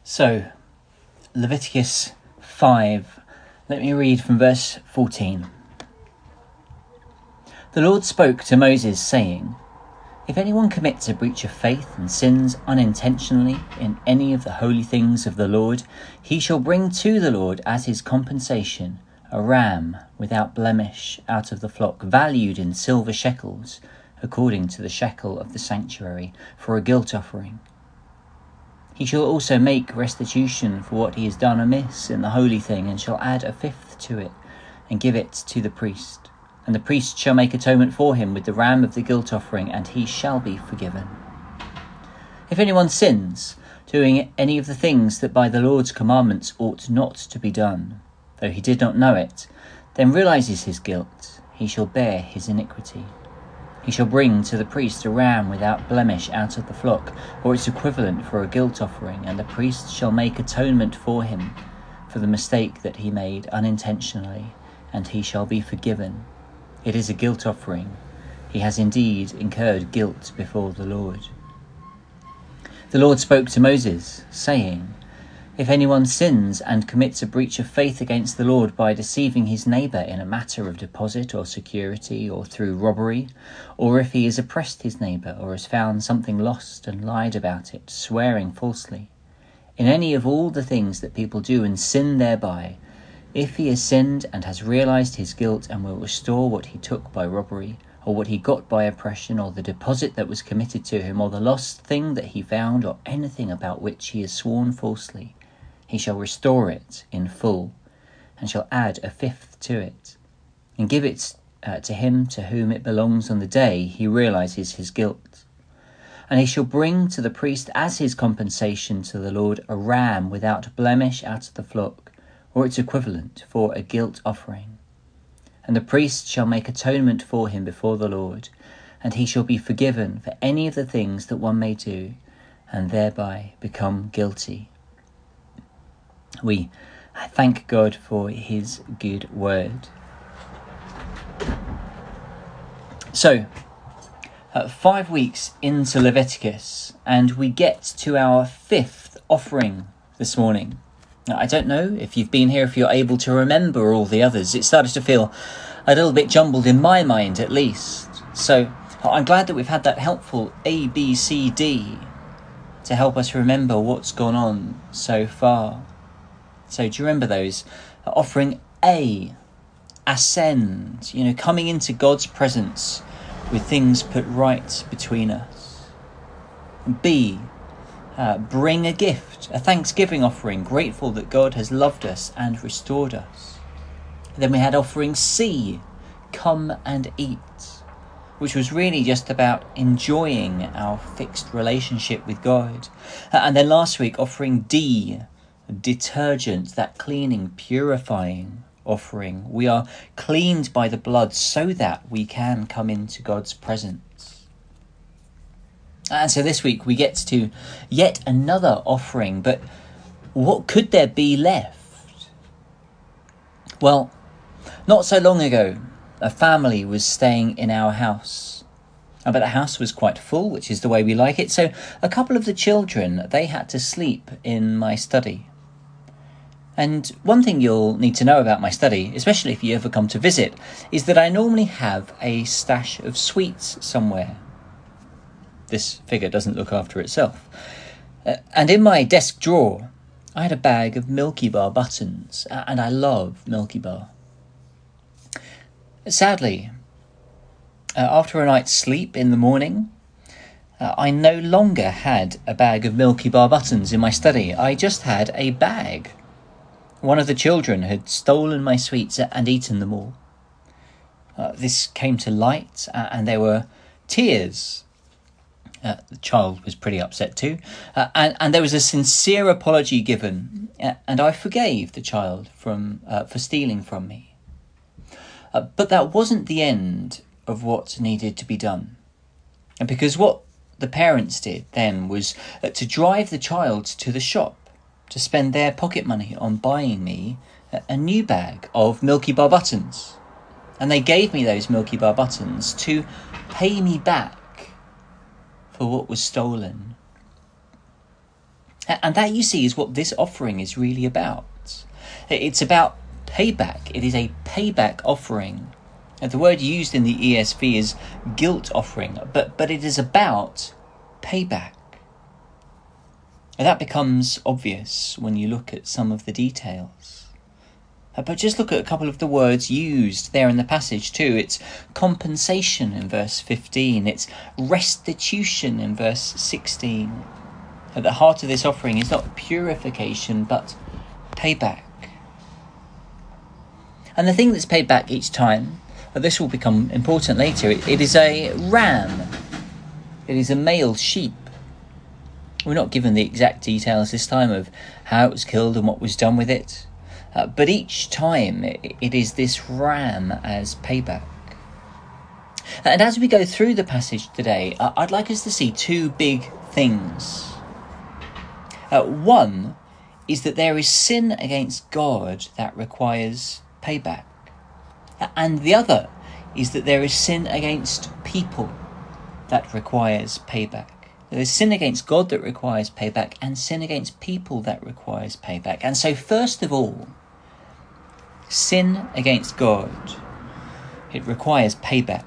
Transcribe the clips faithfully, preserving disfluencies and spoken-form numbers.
So, Leviticus five, let me read from verse fourteen. The Lord spoke to Moses, saying, If anyone commits a breach of faith and sins unintentionally in any of the holy things of the Lord, he shall bring to the Lord as his compensation a ram without blemish out of the flock, valued in silver shekels, according to the shekel of the sanctuary, for a guilt offering. He shall also make restitution for what he has done amiss in the holy thing, and shall add a fifth to it, and give it to the priest. And the priest shall make atonement for him with the ram of the guilt offering, and he shall be forgiven. If anyone sins, doing any of the things that by the Lord's commandments ought not to be done, though he did not know it, then realizes his guilt, he shall bear his iniquity. He shall bring to the priest a ram without blemish out of the flock, or its equivalent, for a guilt offering, and the priest shall make atonement for him for the mistake that he made unintentionally, and he shall be forgiven. It is a guilt offering. He has indeed incurred guilt before the Lord. The Lord spoke to Moses, saying, If anyone sins and commits a breach of faith against the Lord by deceiving his neighbour in a matter of deposit or security, or through robbery, or if he has oppressed his neighbour, or has found something lost and lied about it, swearing falsely, in any of all the things that people do and sin thereby, if he has sinned and has realised his guilt and will restore what he took by robbery, or what he got by oppression, or the deposit that was committed to him, or the lost thing that he found, or anything about which he has sworn falsely, he shall restore it in full, and shall add a fifth to it, and give it uh, to him to whom it belongs on the day he realises his guilt. And he shall bring to the priest as his compensation to the Lord a ram without blemish out of the flock, or its equivalent, for a guilt offering. And the priest shall make atonement for him before the Lord, and he shall be forgiven for any of the things that one may do, and thereby become guilty. We thank God for his good word. So, uh, five weeks into Leviticus, and we get to our fifth offering this morning. Now, I don't know if you've been here, if you're able to remember all the others. It started to feel a little bit jumbled in my mind, at least. So, I'm glad that we've had that helpful A, B, C, D to help us remember what's gone on so far. So do you remember those? Offering A, ascend, you know, coming into God's presence with things put right between us. B, uh, bring a gift, a thanksgiving offering, grateful that God has loved us and restored us. Then we had offering C, come and eat, which was really just about enjoying our fixed relationship with God. Uh, and then last week, offering D, detergent, that cleaning, purifying offering. We are cleaned by the blood so that we can come into God's presence. And so this week we get to yet another offering, but what could there be left? Well, not so long ago, a family was staying in our house. But the house was quite full, which is the way we like it. So a couple of the children, they had to sleep in my study. And one thing you'll need to know about my study, especially if you ever come to visit, is that I normally have a stash of sweets somewhere. This figure doesn't look after itself. Uh, and in my desk drawer, I had a bag of Milky Bar buttons, uh, and I love Milky Bar. Sadly, uh, after a night's sleep in the morning, uh, I no longer had a bag of Milky Bar buttons in my study. I just had a bag. One of the children had stolen my sweets and eaten them all. Uh, this came to light, uh, and there were tears. Uh, the child was pretty upset too. Uh, and, and there was a sincere apology given, uh, and I forgave the child from uh, for stealing from me. Uh, but that wasn't the end of what needed to be done. And because what the parents did then was uh, to drive the child to the shop to spend their pocket money on buying me a, a new bag of Milky Bar buttons. And they gave me those Milky Bar buttons to pay me back for what was stolen. And that, you see, is what this offering is really about. It's about payback. It is a payback offering. And the word used in the E S V is guilt offering, but, but it is about payback. And that becomes obvious when you look at some of the details. But just look at a couple of the words used there in the passage too. It's compensation in verse fifteen. It's restitution in verse sixteen. At the heart of this offering is not purification, but payback. And the thing that's paid back each time, but this will become important later, it, it is a ram. It is a male sheep. We're not given the exact details this time of how it was killed and what was done with it. Uh, but each time it, it is this ram as payback. And as we go through the passage today, uh, I'd like us to see two big things. Uh, one is that there is sin against God that requires payback. And the other is that there is sin against people that requires payback. There is sin against God that requires payback and sin against people that requires payback. And so first of all, sin against God, it requires payback.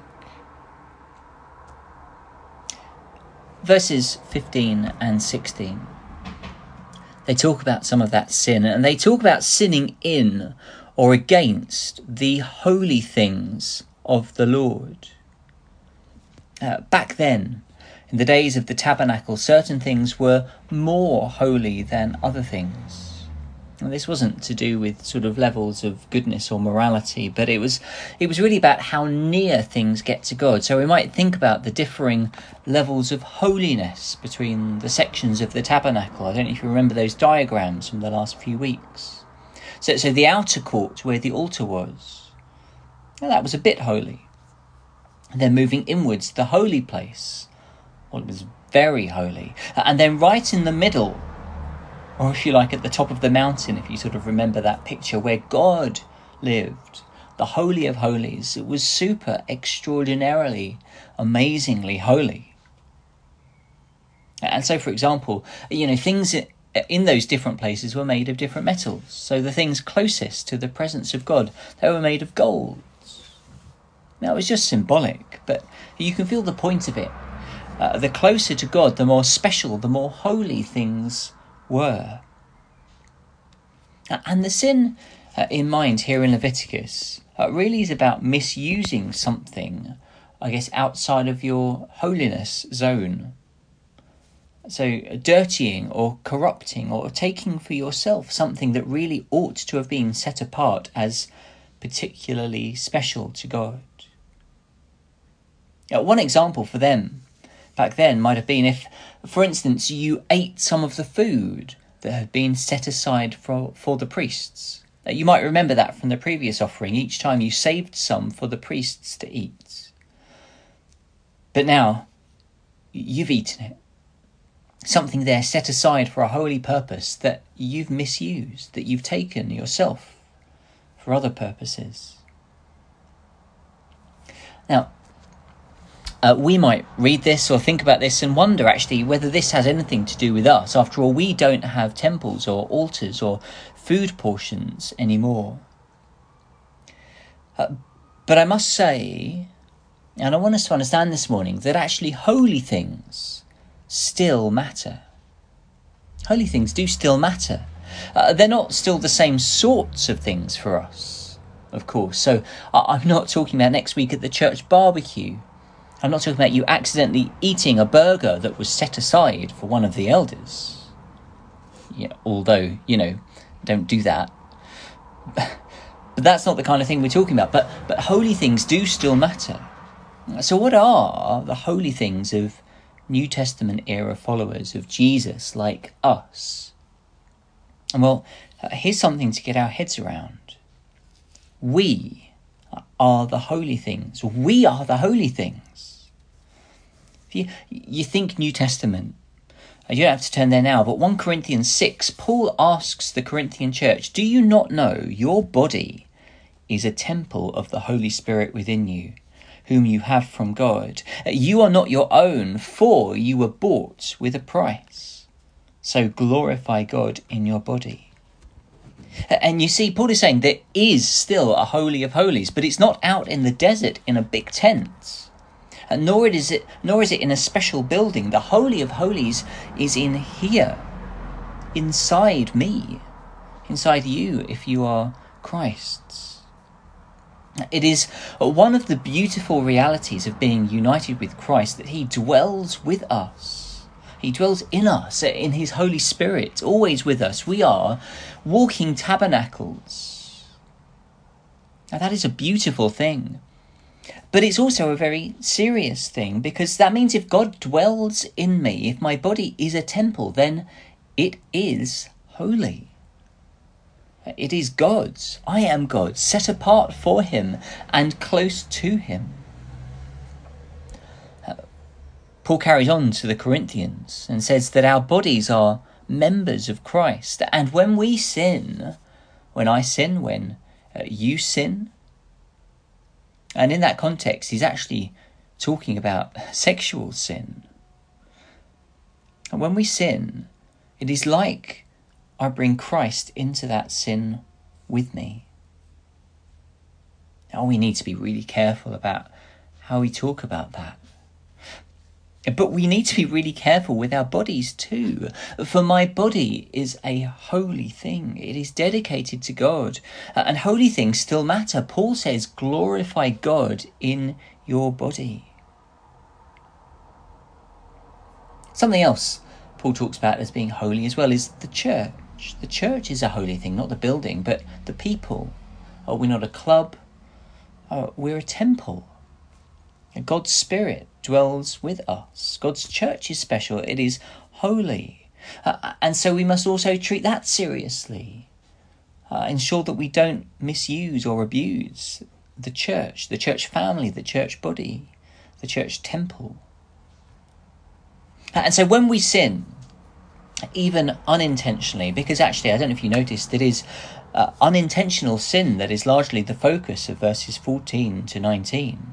Verses fifteen and sixteen. They talk about some of that sin, and they talk about sinning in or against the holy things of the Lord. Uh, back then, in the days of the tabernacle, certain things were more holy than other things. And this wasn't to do with sort of levels of goodness or morality, but it was it was really about how near things get to God. So we might think about the differing levels of holiness between the sections of the tabernacle. I don't know if you remember those diagrams from the last few weeks. So, so the outer court where the altar was, well, that was a bit holy. And then moving inwards, the holy place, well, it was very holy. And then right in the middle, or if you like at the top of the mountain, if you sort of remember that picture where God lived, the Holy of Holies, it was super extraordinarily, amazingly holy. And so, for example, you know, things in those different places were made of different metals. So the things closest to the presence of God, they were made of gold. Now, it was just symbolic, but you can feel the point of it. Uh, the closer to God, the more special, the more holy things were. And the sin uh, in mind here in Leviticus uh, really is about misusing something, I guess, outside of your holiness zone. So dirtying or corrupting or taking for yourself something that really ought to have been set apart as particularly special to God. Now, one example for them back then might have been if, for instance, you ate some of the food that had been set aside for, for the priests. Now, you might remember that from the previous offering. Each time you saved some for the priests to eat. But now, you've eaten it. Something there set aside for a holy purpose that you've misused, that you've taken yourself for other purposes. Now, Uh, we might read this or think about this and wonder actually whether this has anything to do with us. After all, we don't have temples or altars or food portions anymore. Uh, but I must say, and I want us to understand this morning, that actually holy things still matter. Holy things do still matter. Uh, they're not still the same sorts of things for us, of course. So uh, I'm not talking about next week at the church barbecue. I'm not talking about you accidentally eating a burger that was set aside for one of the elders. Yeah, although, you know, don't do that. But that's not the kind of thing we're talking about. But but holy things do still matter. So what are the holy things of New Testament era followers of Jesus like us? And well, here's something to get our heads around. We are the holy things. We are the holy things. If you, you think New Testament, you don't have to turn there now, but First Corinthians six, Paul asks the Corinthian church, do you not know your body is a temple of the Holy Spirit within you, whom you have from God? You are not your own, for you were bought with a price. So glorify God in your body. And you see, Paul is saying there is still a Holy of Holies, but it's not out in the desert in a big tent. And nor is it nor is it in a special building. The Holy of Holies is in here, inside me, inside you if you are Christ's. It is one of the beautiful realities of being united with Christ that he dwells with us. He dwells in us, in his Holy Spirit, always with us. We are walking tabernacles. Now that is a beautiful thing. But it's also a very serious thing, because that means if God dwells in me, if my body is a temple, then it is holy. It is God's. I am God's, set apart for him and close to him. Paul carries on to the Corinthians and says that our bodies are members of Christ. And when we sin, when I sin, when uh, you sin, and in that context, he's actually talking about sexual sin. And when we sin, it is like I bring Christ into that sin with me. Now, we need to be really careful about how we talk about that. But we need to be really careful with our bodies too. For my body is a holy thing. It is dedicated to God. And holy things still matter. Paul says, glorify God in your body. Something else Paul talks about as being holy as well is the church. The church is a holy thing, not the building, but the people. Oh, we're not a club. Oh, we're a temple. God's Spirit dwells with us. God's church is special. It is holy. Uh, and so we must also treat that seriously. Uh, ensure that we don't misuse or abuse the church, the church family, the church body, the church temple. Uh, and so when we sin, even unintentionally, because actually, I don't know if you noticed, it is uh, unintentional sin that is largely the focus of verses fourteen to nineteen.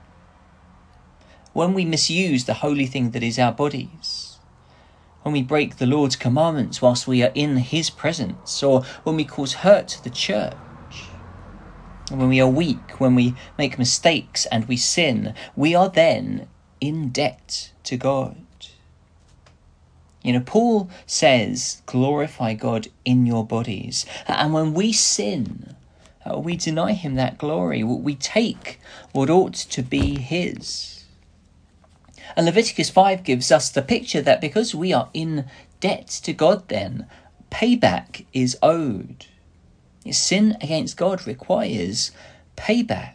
When we misuse the holy thing that is our bodies, when we break the Lord's commandments whilst we are in his presence, or when we cause hurt to the church, and when we are weak, when we make mistakes and we sin, we are then in debt to God. You know, Paul says, glorify God in your bodies. And when we sin, we deny him that glory. We take what ought to be his. And Leviticus five gives us the picture that because we are in debt to God then, payback is owed. Sin against God requires payback.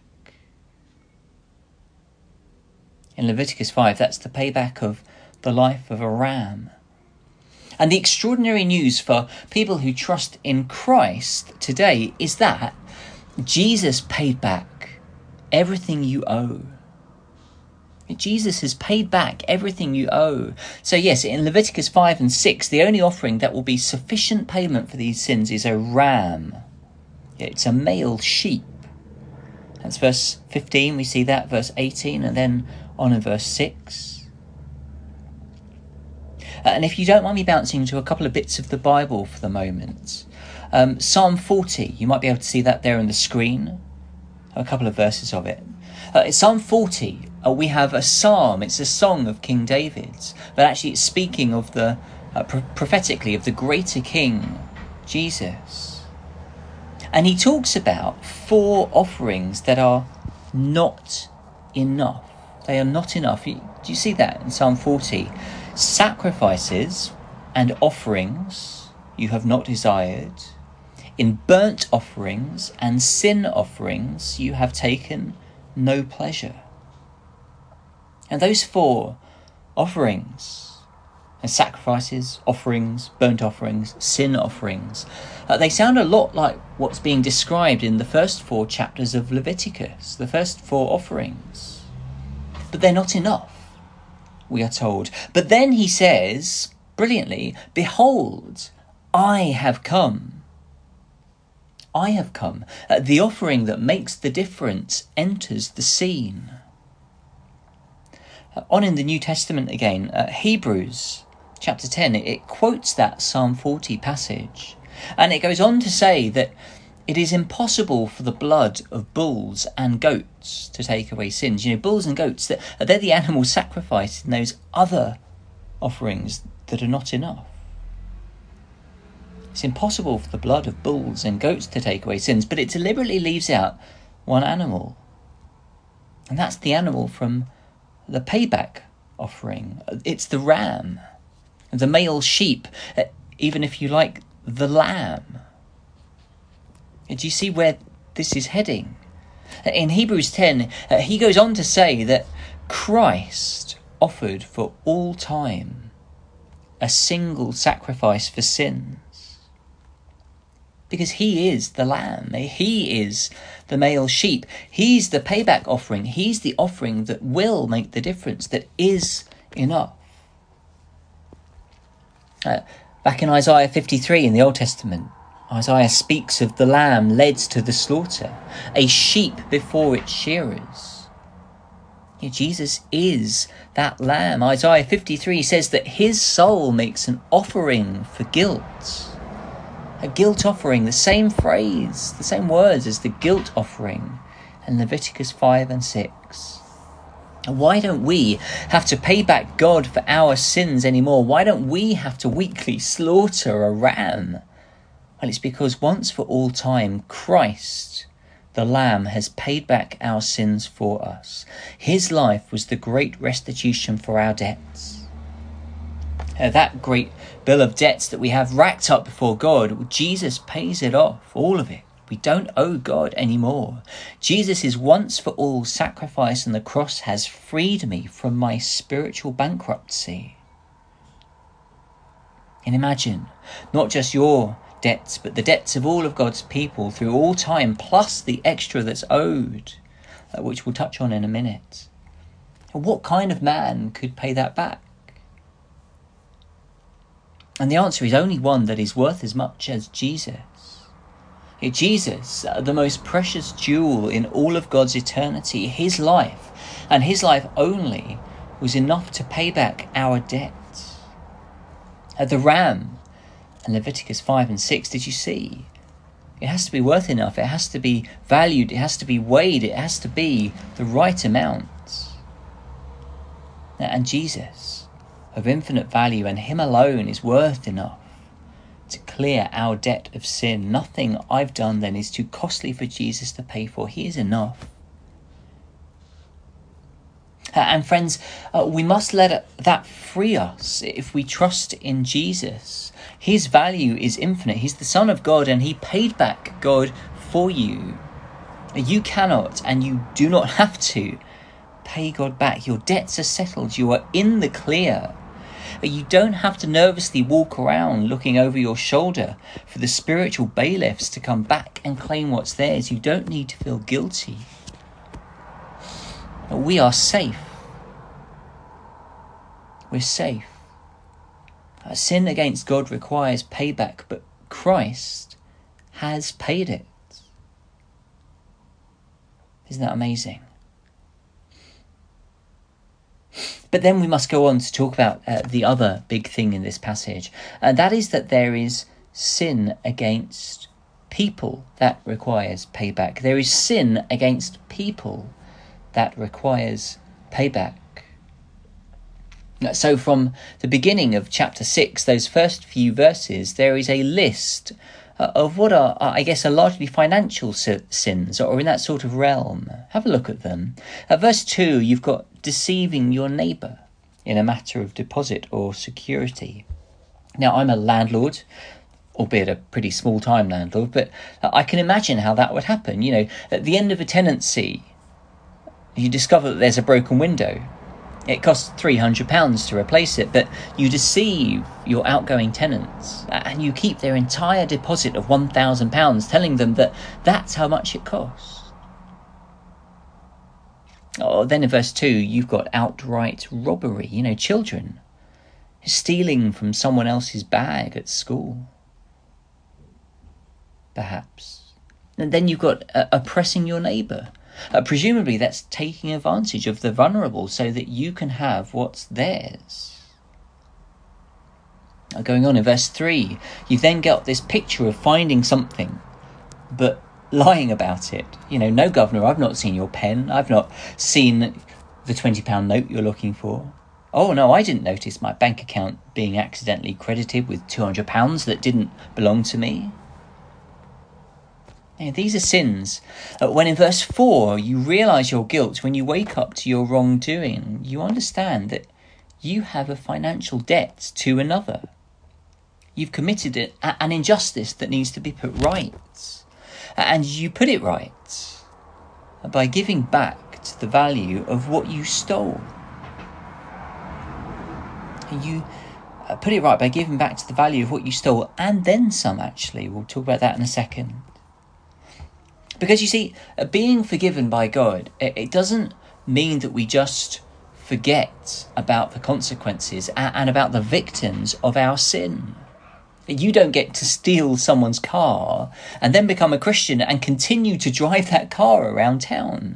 In Leviticus five, that's the payback of the life of a ram. And the extraordinary news for people who trust in Christ today is that Jesus paid back everything you owe. Jesus has paid back everything you owe. So yes, in Leviticus five and six, the only offering that will be sufficient payment for these sins is a ram. It's a male sheep. That's verse fifteen, we see that, verse eighteen, and then on in verse six. And if you don't mind me bouncing to a couple of bits of the Bible for the moment. Um, Psalm forty, you might be able to see that there on the screen. A couple of verses of it. Uh, in Psalm forty, uh, we have a psalm. It's a song of King David, but actually it's speaking of the uh, pro- prophetically of the greater King, Jesus. And he talks about four offerings that are not enough. They are not enough. Do you see that in Psalm forty? Sacrifices and offerings you have not desired. In burnt offerings and sin offerings you have taken no pleasure. And those four offerings, and sacrifices, offerings, burnt offerings, sin offerings, uh, they sound a lot like what's being described in the first four chapters of Leviticus, the first four offerings. But they're not enough, we are told. But then he says, brilliantly, behold, I have come. I have come. Uh, the offering that makes the difference enters the scene. Uh, on in the New Testament again, uh, Hebrews chapter ten, it, it quotes that Psalm forty passage. And it goes on to say that it is impossible for the blood of bulls and goats to take away sins. You know, bulls and goats, they're the animals sacrificed in those other offerings that are not enough. It's impossible for the blood of bulls and goats to take away sins, but it deliberately leaves out one animal. And that's the animal from the payback offering. It's the ram, the male sheep, even if you like, the lamb. Do you see where this is heading? In Hebrews ten, uh, he goes on to say that Christ offered for all time a single sacrifice for sins. Because he is the lamb. He is the male sheep. He's the payback offering. He's the offering that will make the difference, that is enough. Uh, back in Isaiah fifty-three in the Old Testament, Isaiah speaks of the lamb led to the slaughter, a sheep before its shearers. Yeah, Jesus is that lamb. Isaiah fifty-three says that his soul makes an offering for guilt. A guilt offering, the same phrase, the same words as the guilt offering in Leviticus five and six. Why don't we have to pay back God for our sins anymore? Why don't we have to weekly slaughter a ram? Well, it's because once for all time, Christ, the Lamb, has paid back our sins for us. His life was the great restitution for our debts. Uh, that great bill of debts that we have racked up before God, Jesus pays it off, all of it. We don't owe God anymore. Jesus' once for all sacrifice on the cross has freed me from my spiritual bankruptcy. And imagine, not just your debts, but the debts of all of God's people through all time, plus the extra that's owed, uh, which we'll touch on in a minute. What kind of man could pay that back? And the answer is only one that is worth as much as Jesus. Jesus, uh, the most precious jewel in all of God's eternity, his life, and his life only, was enough to pay back our debts. Uh, the ram in Leviticus five and six, did you see? It has to be worth enough. It has to be valued. It has to be weighed. It has to be the right amount. And Jesus, of infinite value, and him alone is worth enough to clear our debt of sin. Nothing I've done then is too costly for Jesus to pay for. He is enough. And friends, uh, we must let that free us if we trust in Jesus. His value is infinite. He's the Son of God, and he paid back God for you. You cannot, and you do not have to, pay God back. Your debts are settled. You are in the clear. You don't have to nervously walk around looking over your shoulder for the spiritual bailiffs to come back and claim what's theirs. You don't need to feel guilty. We are safe. We're safe. Uh, sin against God requires payback, but Christ has paid it. Isn't that amazing? But then we must go on to talk about uh, the other big thing in this passage, and that is that there is sin against people that requires payback. There is sin against people that requires payback. So from the beginning of chapter six, those first few verses, there is a list of what are, I guess, are largely financial sins, or in that sort of realm. Have a look at them. At verse two, you've got deceiving your neighbour in a matter of deposit or security. Now, I'm a landlord, albeit a pretty small-time landlord, but I can imagine how that would happen. You know, at the end of a tenancy, you discover that there's a broken window. It costs three hundred pounds to replace it, but you deceive your outgoing tenants and you keep their entire deposit of one thousand pounds, telling them that that's how much it costs. Oh, then in verse two, you've got outright robbery. You know, children stealing from someone else's bag at school, perhaps. And then you've got uh, oppressing your neighbour. Uh, presumably that's taking advantage of the vulnerable so that you can have what's theirs. Going on in verse three, you then get this picture of finding something, but lying about it. You know, no, governor, I've not seen your pen. I've not seen the twenty pound note you're looking for. Oh, no, I didn't notice my bank account being accidentally credited with two hundred pounds that didn't belong to me. Yeah, these are sins. Uh, when in verse four, you realise your guilt, when you wake up to your wrongdoing, you understand that you have a financial debt to another. You've committed a, an injustice that needs to be put right. And you put it right by giving back to the value of what you stole. You put it right by giving back to the value of what you stole, and then some, actually. We'll talk about that in a second. Because you see, being forgiven by God, it doesn't mean that we just forget about the consequences and about the victims of our sin. You don't get to steal someone's car and then become a Christian and continue to drive that car around town.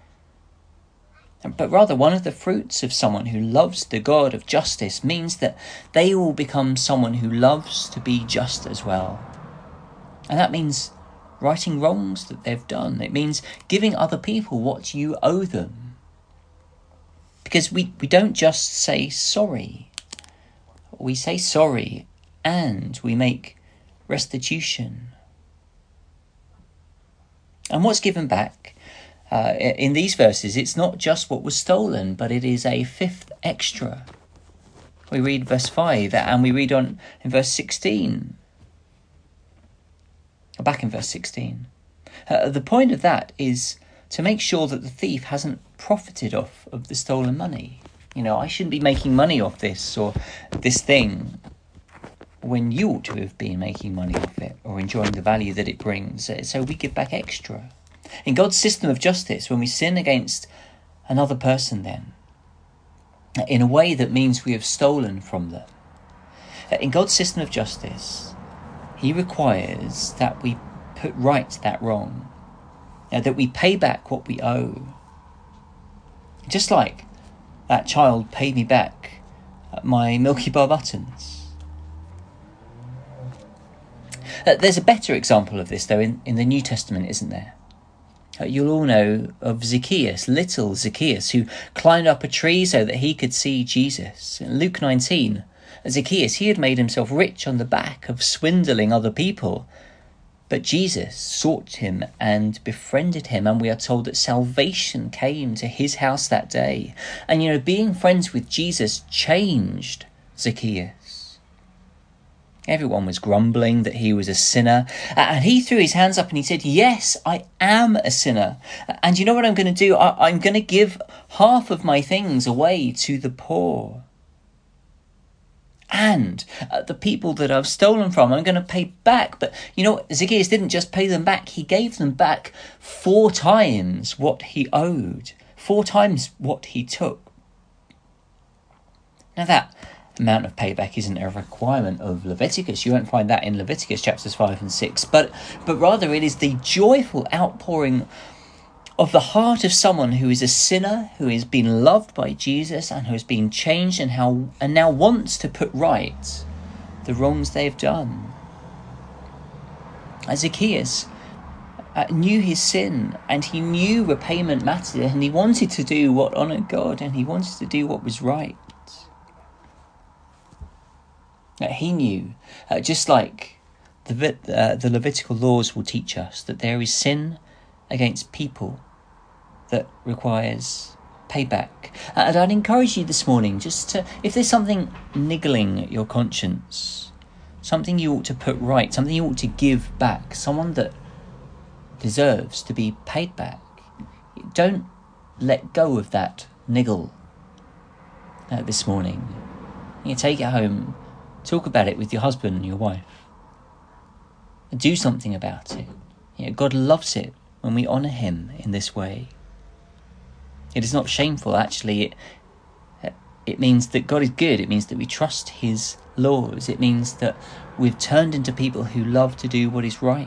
But rather, one of the fruits of someone who loves the God of justice means that they will become someone who loves to be just as well. And that means righting wrongs that they've done. It means giving other people what you owe them. Because we, we don't just say sorry. We say sorry and we make restitution. And what's given back? Uh, in these verses, it's not just what was stolen, but it is a fifth extra. We read verse five and we read on in verse sixteen. Back in verse sixteen. Uh, the point of that is to make sure that the thief hasn't profited off of the stolen money. You know, I shouldn't be making money off this or this thing when you ought to have been making money off it or enjoying the value that it brings. So we give back extra. In God's system of justice, when we sin against another person then, in a way that means we have stolen from them, in God's system of justice, he requires that we put right that wrong, uh, that we pay back what we owe. Just like that child paid me back my Milky Bar buttons. Uh, there's a better example of this, though, in, in the New Testament, isn't there? Uh, you'll all know of Zacchaeus, little Zacchaeus, who climbed up a tree so that he could see Jesus. In Luke nineteen, Zacchaeus, he had made himself rich on the back of swindling other people. But Jesus sought him and befriended him, and we are told that salvation came to his house that day. And, you know, being friends with Jesus changed Zacchaeus. Everyone was grumbling that he was a sinner, and he threw his hands up and he said, yes, I am a sinner. And you know what I'm going to do? I- I'm going to give half of my things away to the poor. And uh, the people that I've stolen from, I'm going to pay back. But, you know, Zacchaeus didn't just pay them back. He gave them back four times what he owed. Four times what he took. Now that amount of payback isn't a requirement of Leviticus. You won't find that in Leviticus chapters five and six. But, but rather it is the joyful outpouring of the heart of someone who is a sinner, who has been loved by Jesus and who has been changed and how and now wants to put right the wrongs they've done. As Zacchaeus uh, knew his sin and he knew repayment mattered and he wanted to do what honoured God and he wanted to do what was right. Uh, he knew, uh, just like the, uh, the Levitical laws will teach us, that there is sin against people that requires payback. And I'd encourage you this morning just to, if there's something niggling at your conscience, something you ought to put right, something you ought to give back, someone that deserves to be paid back, don't let go of that niggle uh, this morning. You take it home, talk about it with your husband and your wife. Do something about it. You know, God loves it when we honour him in this way. It is not shameful, actually. It, it means that God is good. It means that we trust his laws. It means that we've turned into people who love to do what is right.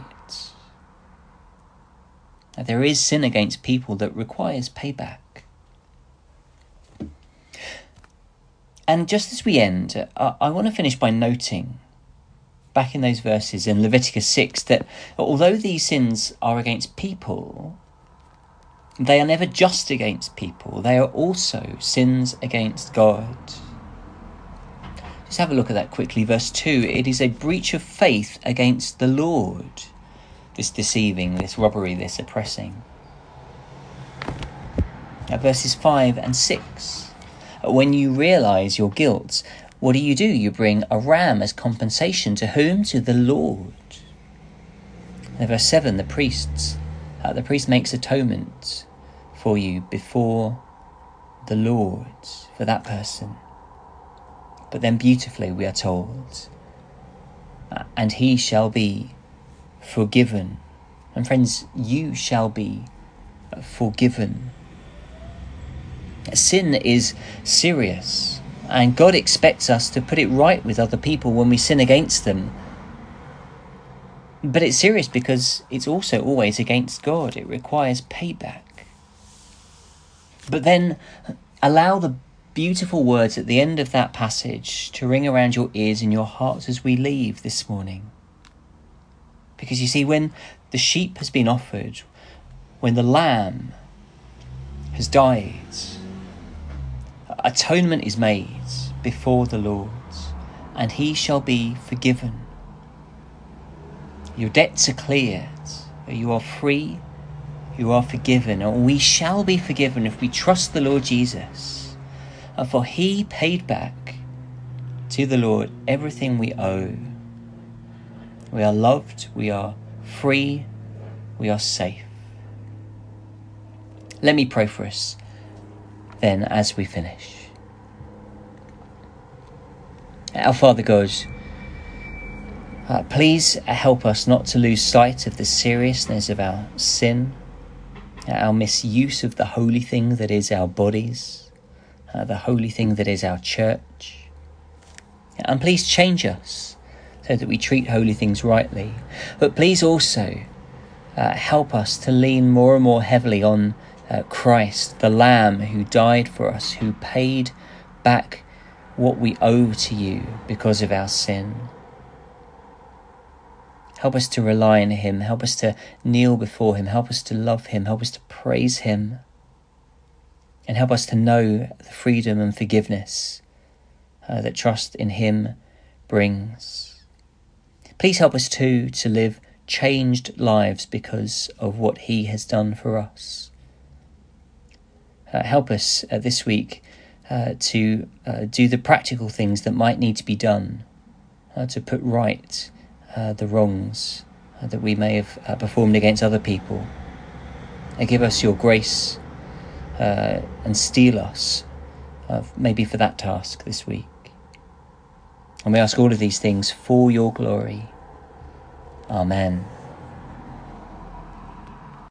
Now, there is sin against people that requires payback. And just as we end, I, I want to finish by noting, back in those verses in Leviticus six, that although these sins are against people, they are never just against people. They are also sins against God. Just have a look at that quickly. Verse two, it is a breach of faith against the Lord, this deceiving, this robbery, this oppressing. Now, verses five and six, when you realise your guilt, what do you do? You bring a ram as compensation. To whom? To the Lord. And verse seven, the priests. Uh, the priest makes atonement for you before the Lord, for that person. But then beautifully we are told, uh, and he shall be forgiven. And friends, you shall be forgiven. Sin is serious, and God expects us to put it right with other people when we sin against them. But it's serious because it's also always against God. It requires payback. But then allow the beautiful words at the end of that passage to ring around your ears and your hearts as we leave this morning. Because you see, when the sheep has been offered, when the lamb has died, atonement is made before the Lord, and he shall be forgiven. Your debts are cleared. You are free. You are forgiven. And we shall be forgiven if we trust the Lord Jesus. And for he paid back to the Lord everything we owe. We are loved. We are free. We are safe. Let me pray for us then as we finish. Our Father God, uh, please help us not to lose sight of the seriousness of our sin, our misuse of the holy thing that is our bodies, uh, the holy thing that is our church. And please change us so that we treat holy things rightly. But please also uh, help us to lean more and more heavily on Uh, Christ, the Lamb who died for us, who paid back what we owe to you because of our sin. Help us to rely on him. Help us to kneel before him. Help us to love him. Help us to praise him. And help us to know the freedom and forgiveness uh, that trust in him brings. Please help us too to live changed lives because of what he has done for us. Uh, help us uh, this week uh, to uh, do the practical things that might need to be done uh, to put right uh, the wrongs uh, that we may have uh, performed against other people. Uh, give us your grace uh, and steel us uh, maybe for that task this week. And we ask all of these things for your glory. Amen.